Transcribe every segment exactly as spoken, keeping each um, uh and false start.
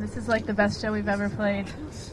This is like the best show we've ever played.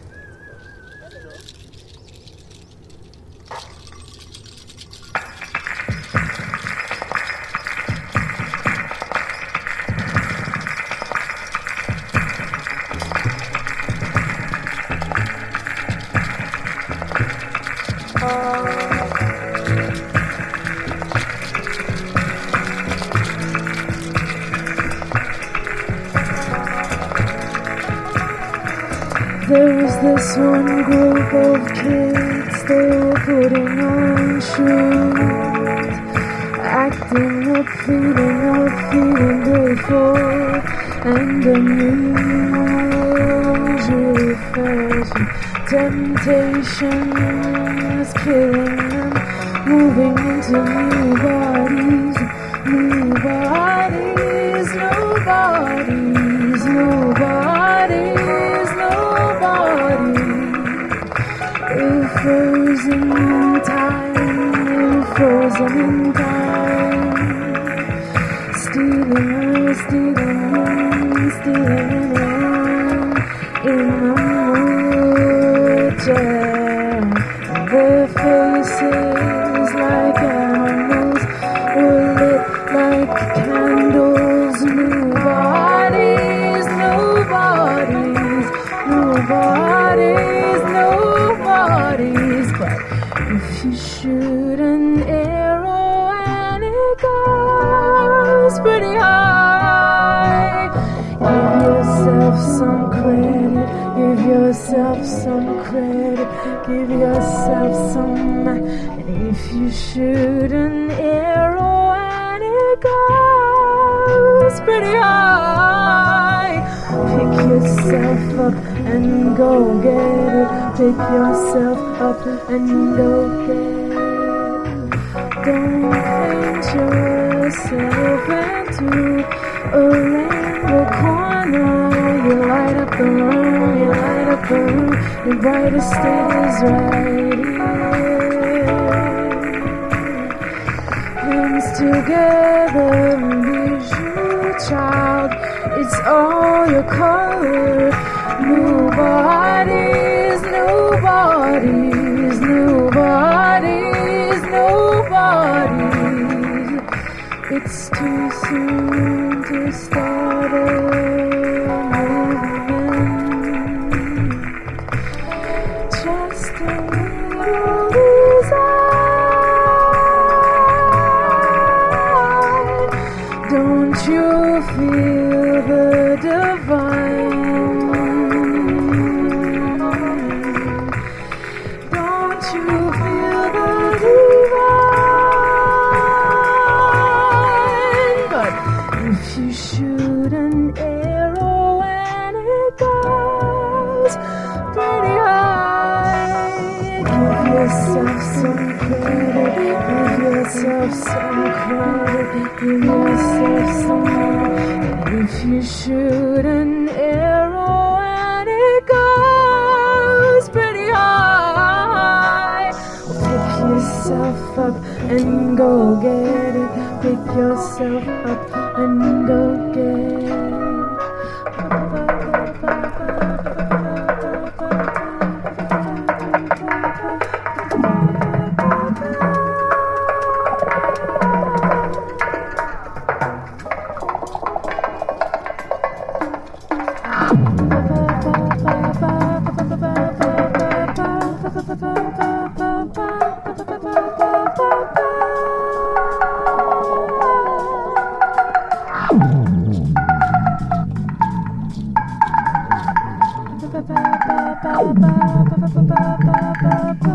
There was this one group of kids, they were putting on shoes, acting up, feeling up, feeling grateful, and unusually fashion. Temptation was killing them, moving into new bodies, new bodies, new bodies, new bodies. Frozen in time, frozen in time, stealing us, stealing us, stealing us in the mood, yeah. Their faces like animals were lit like candles, new bodies, new bodies, new bodies, new bodies. But if you shoot an arrow and it goes pretty high, give yourself some credit, give yourself some credit, give yourself some. And if you shoot an arrow and it goes pretty high, pick yourself up and go get it. Pick yourself up and go get it. Don't paint yourself into a rainbow corner. You light up the room, you light up the room. The brightest state is right here. Hands together, bijou child. It's all your color. New bodies, new bodies, new bodies, new bodies. It's too soon to start a movement. Just a little desire. Don't you feel the divine? Shoot an arrow and it goes pretty high. Give yourself some credit, give yourself some credit, give yourself some more. If you shoot an arrow and it goes pretty high, pick yourself up and go get it. Pick yourself up and go get it. Ba ba ba ba ba ba ba ba ba ba.